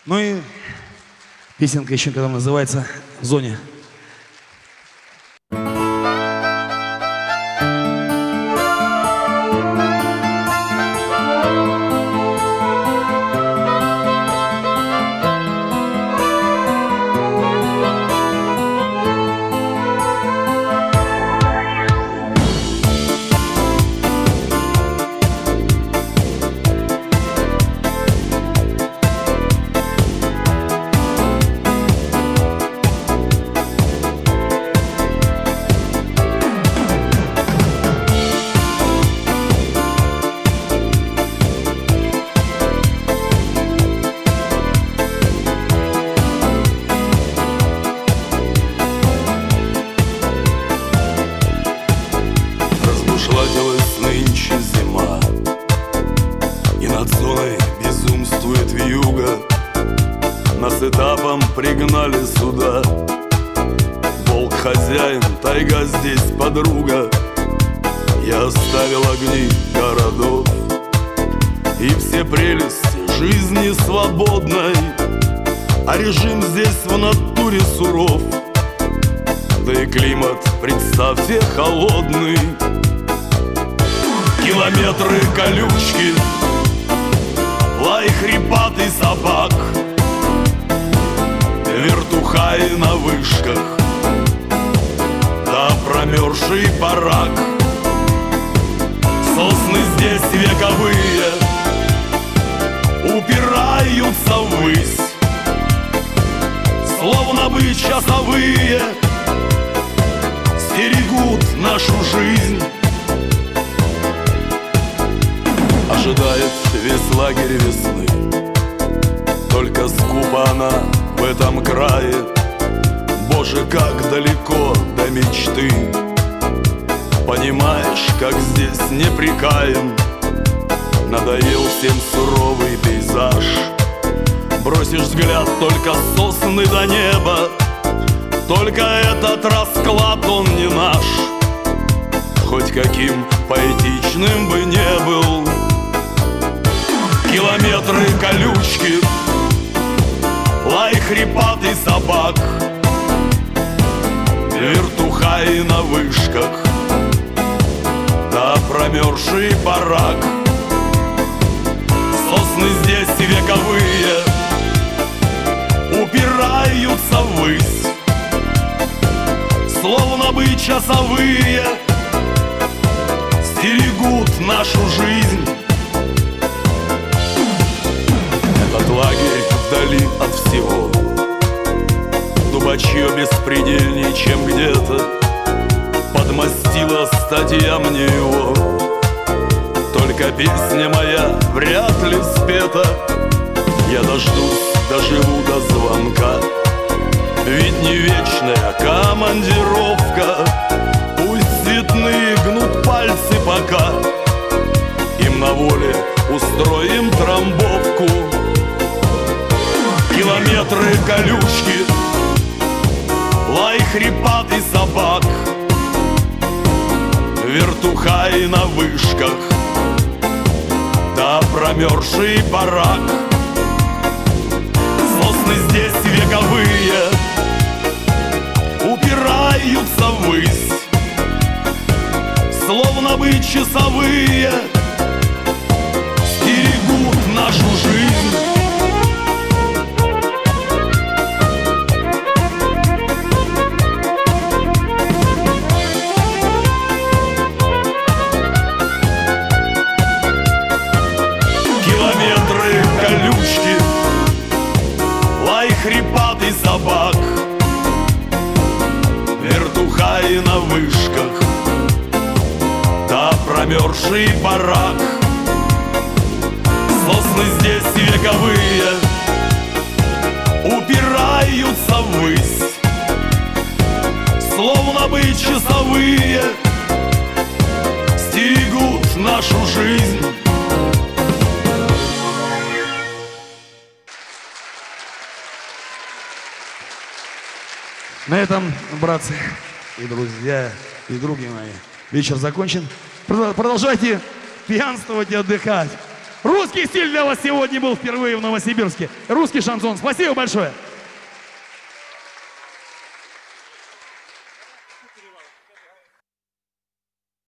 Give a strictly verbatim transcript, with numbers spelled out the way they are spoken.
Ну и песенка еще, которая называется «В зоне». Размушладилась нынче зима, и над зоной безумствует вьюга. Нас этапом пригнали сюда. Волк хозяин, тайга здесь подруга. Я оставил огни городов и все прелести жизни свободной, а режим здесь в натуре суров. Да и климат, представьте, холодный. Километры колючки, лай хрипатый собак, вертухаи на вышках, да промерзший барак. Сосны здесь вековые упираются ввысь, словно бы часовые стерегут нашу жизнь. Ожидает весь лагерь весны, только скупа она в этом крае. Боже, как далеко до мечты. Понимаешь, как здесь непрекаем. Надоел всем суровый пейзаж. Бросишь взгляд, только сосны до неба. Только этот расклад, он не наш. Хоть каким поэтичным бы не был. Километры колючки, лай хрипатый собак, вертухаи на вышках, да промерзший барак. Сосны здесь вековые упираются ввысь, словно бы часовые стерегут нашу жизнь. Этот лагерь вдали от всего, дубачье беспредельней, чем где-то. Подмостила статья мне его, только песня моя вряд ли спета. Я дождусь, доживу до звонка, ведь не вечная командировка. Пусть цветные гнут пальцы пока, им на воле устроим трамбовку. Километры колючки, лай хрипатый собак, вертухаи на вышках, да промерзший барак. Сосны здесь вековые упираются ввысь, словно бы часовые стерегут нашу жизнь. Километры колючки, лай хрипатый собак, вертухаи на вышках, да промерзший барак. Сосны здесь вековые упираются ввысь, словно бы часовые стерегут нашу жизнь. На этом, братцы и друзья, и други мои, вечер закончен. Продолжайте пьянствовать и отдыхать. Русский стиль для вас сегодня был впервые в Новосибирске. Русский шансон. Спасибо большое.